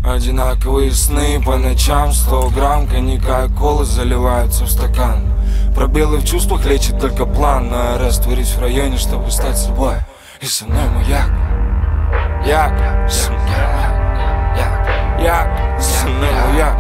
Одинаковые сны по ночам, 100 грамм коньяка и колы заливаются в стакан. Пробелы в чувствах лечит только план. Но я растворюсь в районе, чтобы стать собой. И со мной маяк. Як, со мной як, со мной маяк.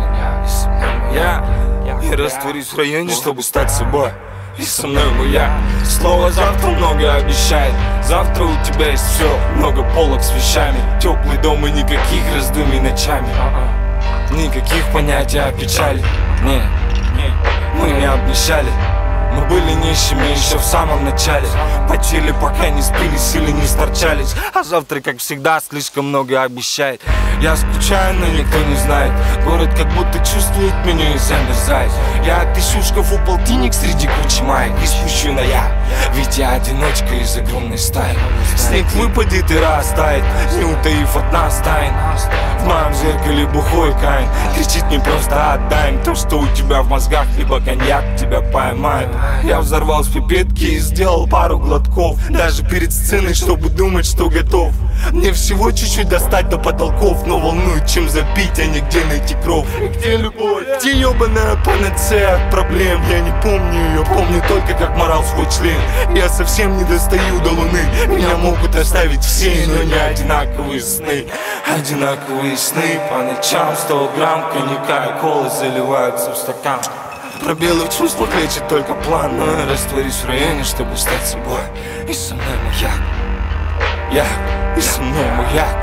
Я растворюсь в районе, чтобы стать собой. И со мной маяк. Слово завтра много обещает. Завтра у тебя есть все, много полок с вещами. Теплый дом и никаких раздумий ночами. Никаких понятий о печали. Не, мы не обнищали. Мы были нищими еще в самом начале. Потели, пока не спились или не сторчались. А завтра, как всегда, слишком много обещает. Я скучаю, но никто не знает. Город как будто чувствует меня и замерзает. Я отыщу в шкафу полтинник среди кучи маек и спущу на я. Ведь я одиночка из огромной стаи. Снег выпадет и растает, не утаив от нас тайн. В моем зеркале бухой Каин кричит: не просто отдай им то, что у тебя в мозгах, либо коньяк тебя поймает. Я взорвал с пипетки и сделал пару глотков, даже перед сценой, чтобы думать, что готов. Мне всего чуть-чуть достать до потолков, но волнует, чем запить, а не где найти кровь. Где любовь? Где ебаная панацея от проблем? Я не помню ее, помню только, как морал свой член. Я совсем не достаю до луны. Меня могут оставить все, но не одинаковые сны. Одинаковые сны по ночам, 100 грамм коньяка и колы заливаются в стакан. Пробелы в чувствах лечит только план. Но я растворюсь в районе, чтобы стать собой. И со мной маяк. И со мной маяк.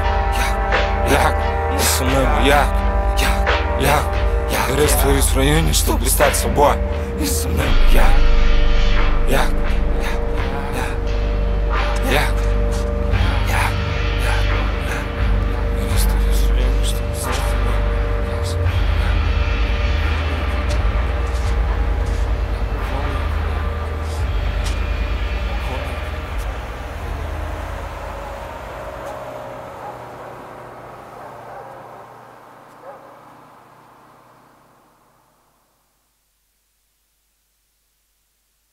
И со мной маяк. Я растворюсь в районе, чтобы стать собой. И со мной маяк.